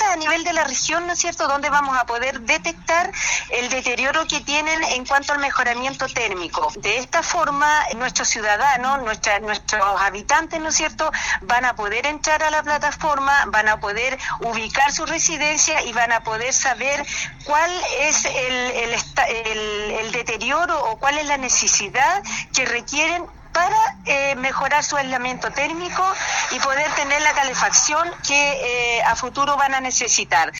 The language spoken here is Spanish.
empresas a nivel de la región, ¿no es cierto?, donde vamos a poder detectar el deterioro que tienen en cuanto al mejoramiento térmico. De esta forma, nuestros ciudadanos, nuestros habitantes, ¿no es cierto?, van a poder entrar a la plataforma, van a poder ubicar su residencia y van a poder saber cuál es el deterioro o cuál es la necesidad que requieren para mejorar su aislamiento térmico y poder tener la calefacción que a futuro van a necesitar.